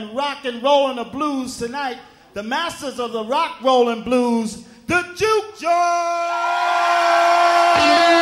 Rock and rollin' the blues tonight, the masters of the rock rollin' blues, the Juke Joint!